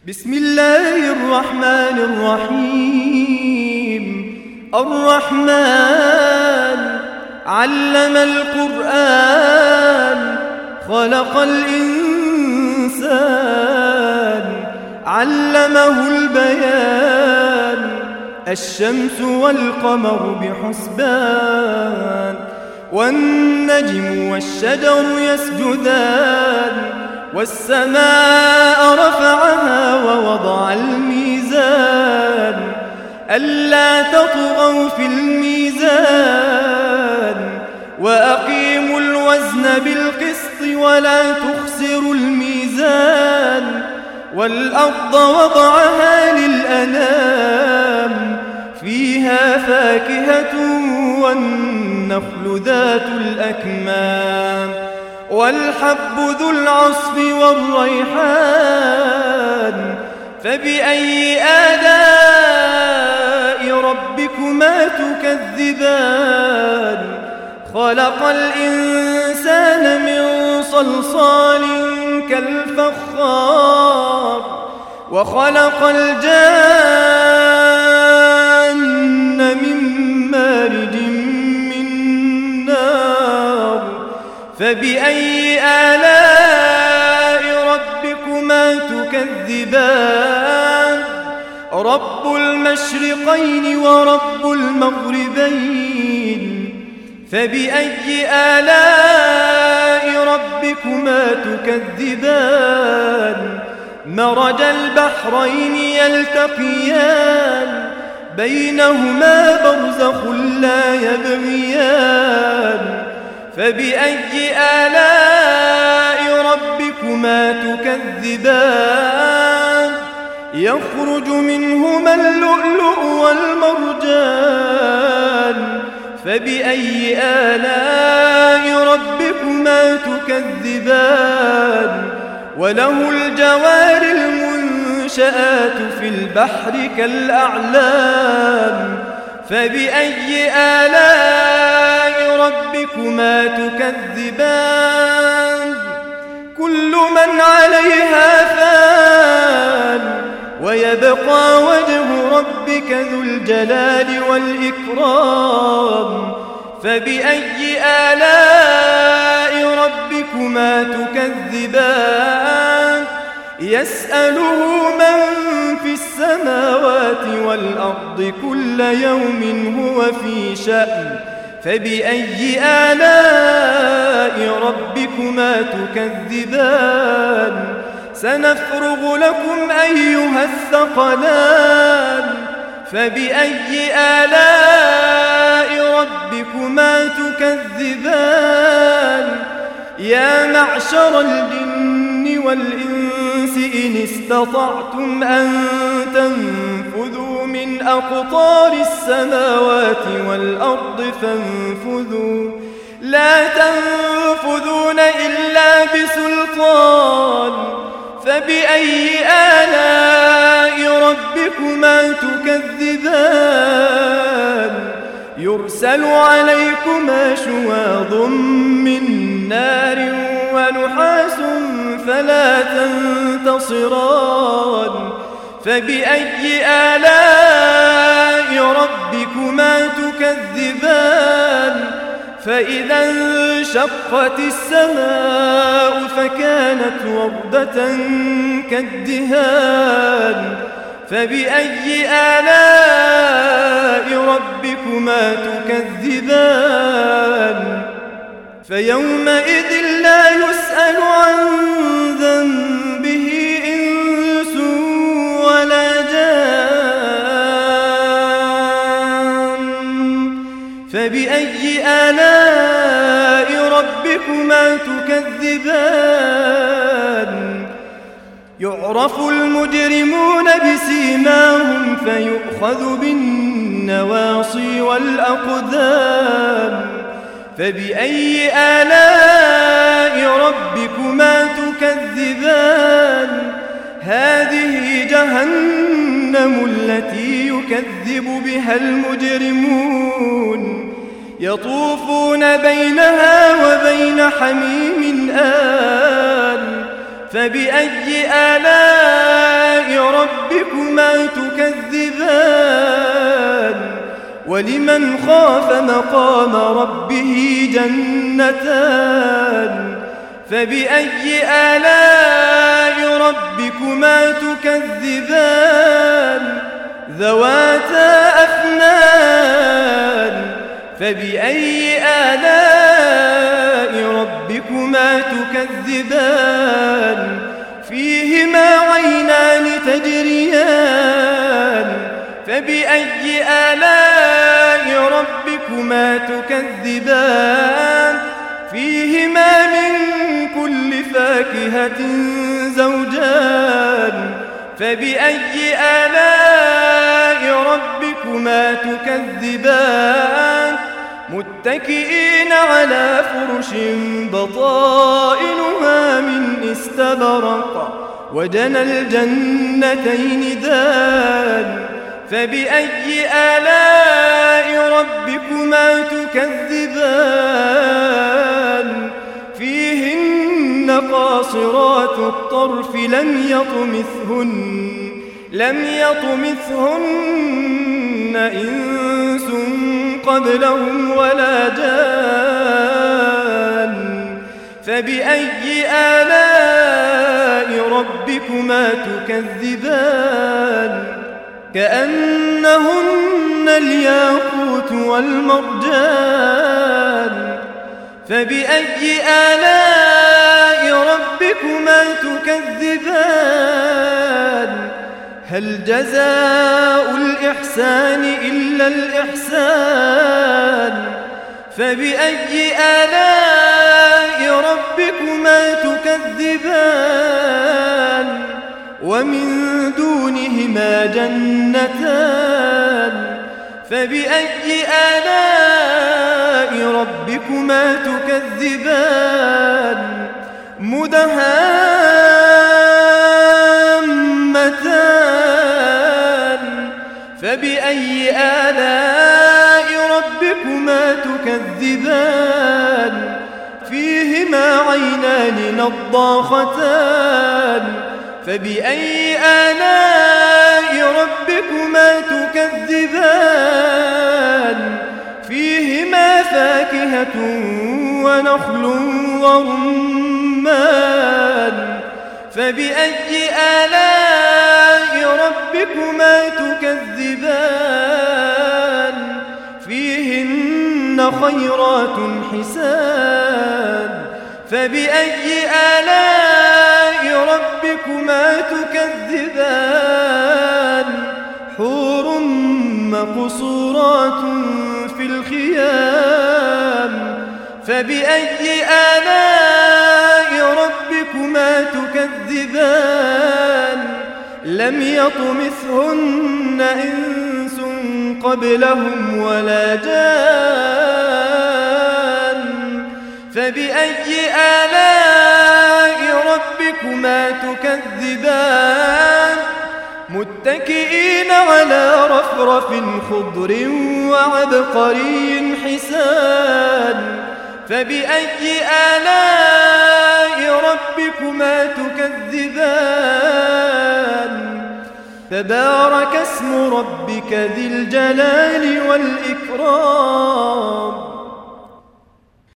بسم الله الرحمن الرحيم. الرحمن علم القرآن خلق الإنسان علمه البيان الشمس والقمر بحسبان والنجم والشجر يسجدان والسماء رفعها ووضع الميزان ألا تطغوا في الميزان وأقيموا الوزن بالقسط ولا تخسروا الميزان والأرض وضعها للأنام فيها فاكهة والنخل ذات الأكمام والحب ذو العصف والريحان فبأي آلاء ربكما تكذبان خلق الإنسان من صلصال كالفخار وخلق الجان من مارج من نار فبأي آلاء ربكما تكذبان رب المشرقين ورب المغربين فبأي آلاء ربكما تكذبان مرج البحرين يلتقيان بينهما برزخ لا يبغيان فبأي آلاء ربكما تكذبان يخرج منهما اللؤلؤ والمرجان فبأي آلاء ربكما تكذبان وله الجوار المنشآت في البحر كالأعلام فبأي آلاء ربكما تكذبان كل من عليها فان ويبقى وجه ربك ذو الجلال والإكرام فبأي آلاء ربكما تكذبان يسأله من في السماوات والأرض كل يوم هو في شأن فبأي آلاء ربكما تكذبان سنفرغ لكم أيها الثقلان فبأي آلاء ربكما تكذبان يا معشر الجن والإنس إن استطعتم أن تنفذوا من أقطار السماوات والأرض فانفذوا لا تنفذون إلا بسلطان فبأي آلاء ربكما تكذبان يرسل عليكما شواظ من نار ونحاس فلا تنتصران فبأي آلاء ربكما تكذبان فإذا انشقت السماء فكانت وردة كالدهان فبأي آلاء ربكما تكذبان فيومئذ لا يسأل عن ذنبه إنس ولا جان فبأي آلاء ربكما تكذبان يعرف المجرمون بسيماهم فيؤخذ بالنواصي والأقدام فبأي آلاء ربكما تكذبان هذه جهنم التي يكذب بها المجرمون يطوفون بينها وبين حميم آن فبأي آلاء ولمن خاف مقام ربه جنتان فبأي آلاء ربكما تكذبان ذواتا أفنان فبأي آلاء ربكما تكذبان فيهما عينان تجريان فبأي آلاء ربكما تكذبان فيهما من كل فاكهة زوجان فبأي آلاء ربكما تكذبان متكئين على فرش بطائنها من استبرق وجنى الجنتين دان فبأي آلاء ربكما تكذبان فيهن قاصرات الطرف لم يطمثهن إنس قبلهم ولا جان فبأي آلاء ربكما تكذبان كأنهن الياقوت والمرجان فبأي آلاء ربكما تكذبان هل جزاء الإحسان إلا الإحسان فبأي آلاء ربكما تكذبان ومن دونهما جنتان فبأي آلاء ربكما تكذبان مدهامتان فبأي آلاء ربكما تكذبان فيهما عينان نضاختان فبأي آلاء ربكما تكذبان فيهما فاكهة ونخل ورمان فبأي آلاء ربكما تكذبان فيهن خيرات حسان فبأي آلاء ربكما تكذبان حور مقصورات في الخيام فبأي آلاء ربكما تكذبان لم يطمثهن إنس قبلهم ولا جان فبأي آلاء ربكما تكذبان متكئين على رفرف خضر وعبقري حسان فبأي آلاء ربكما تكذبان تبارك اسم ربك ذي الجلال والإكرام